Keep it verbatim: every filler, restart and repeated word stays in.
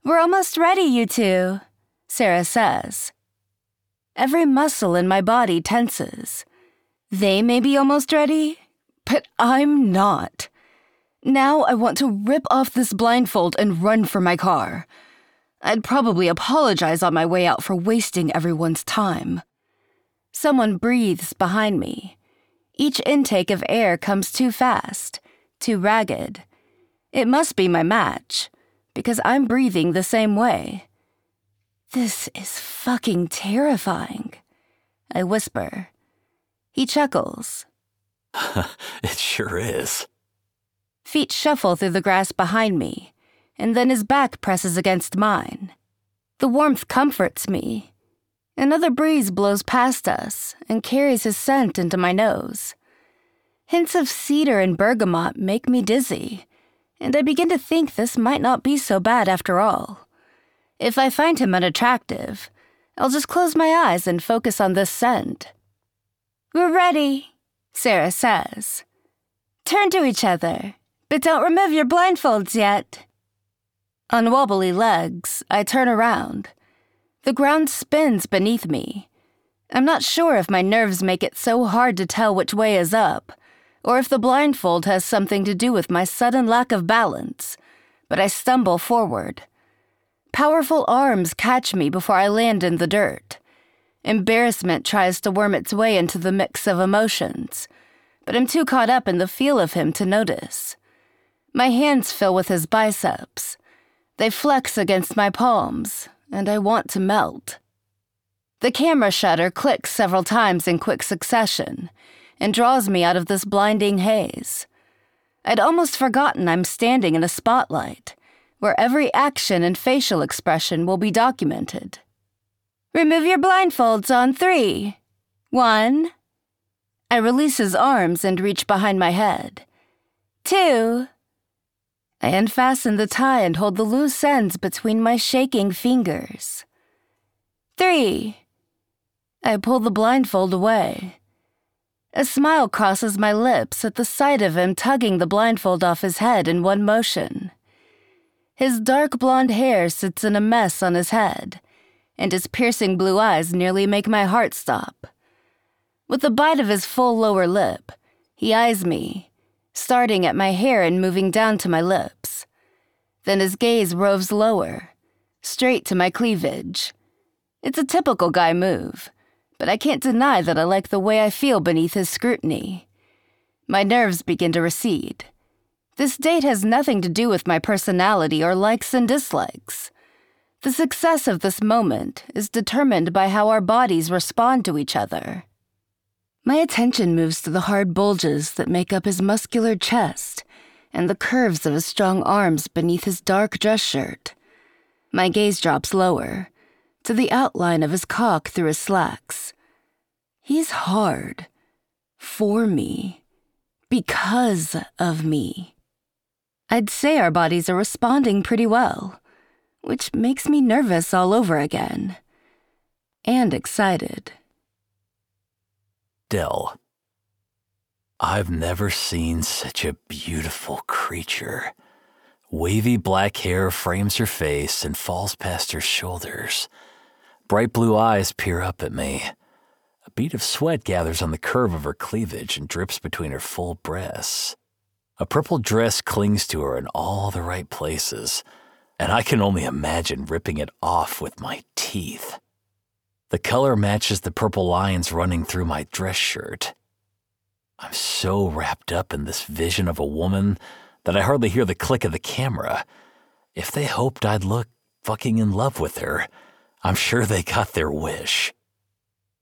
We're almost ready, you two, Sarah says. Every muscle in my body tenses. They may be almost ready, but I'm not. Now I want to rip off this blindfold and run for my car. I'd probably apologize on my way out for wasting everyone's time. Someone breathes behind me. Each intake of air comes too fast, too ragged. It must be my match, because I'm breathing the same way. This is fucking terrifying, I whisper. He chuckles. It sure is. Feet shuffle through the grass behind me, and then his back presses against mine. The warmth comforts me. Another breeze blows past us and carries his scent into my nose. Hints of cedar and bergamot make me dizzy, and I begin to think this might not be so bad after all. If I find him unattractive, I'll just close my eyes and focus on this scent. We're ready, Sarah says. Turn to each other, but don't remove your blindfolds yet. On wobbly legs, I turn around. The ground spins beneath me. I'm not sure if my nerves make it so hard to tell which way is up, or if the blindfold has something to do with my sudden lack of balance, but I stumble forward. Powerful arms catch me before I land in the dirt. Embarrassment tries to worm its way into the mix of emotions, but I'm too caught up in the feel of him to notice. My hands fill with his biceps. They flex against my palms, and I want to melt. The camera shutter clicks several times in quick succession and draws me out of this blinding haze. I'd almost forgotten I'm standing in a spotlight, where every action and facial expression will be documented. Remove your blindfolds on three. One. I release his arms and reach behind my head. Two. I unfasten the tie and hold the loose ends between my shaking fingers. Three. I pull the blindfold away. A smile crosses my lips at the sight of him tugging the blindfold off his head in one motion. His dark blonde hair sits in a mess on his head, and his piercing blue eyes nearly make my heart stop. With a bite of his full lower lip, he eyes me, starting at my hair and moving down to my lips. Then his gaze roves lower, straight to my cleavage. It's a typical guy move, but I can't deny that I like the way I feel beneath his scrutiny. My nerves begin to recede. This date has nothing to do with my personality or likes and dislikes. The success of this moment is determined by how our bodies respond to each other. My attention moves to the hard bulges that make up his muscular chest and the curves of his strong arms beneath his dark dress shirt. My gaze drops lower, to the outline of his cock through his slacks. He's hard. For me. Because of me. I'd say our bodies are responding pretty well, which makes me nervous all over again. And excited. Dell. I've never seen such a beautiful creature. Wavy black hair frames her face and falls past her shoulders. Bright blue eyes peer up at me. A bead of sweat gathers on the curve of her cleavage and drips between her full breasts. A purple dress clings to her in all the right places, and I can only imagine ripping it off with my teeth. The color matches the purple lines running through my dress shirt. I'm so wrapped up in this vision of a woman that I hardly hear the click of the camera. If they hoped I'd look fucking in love with her, I'm sure they got their wish.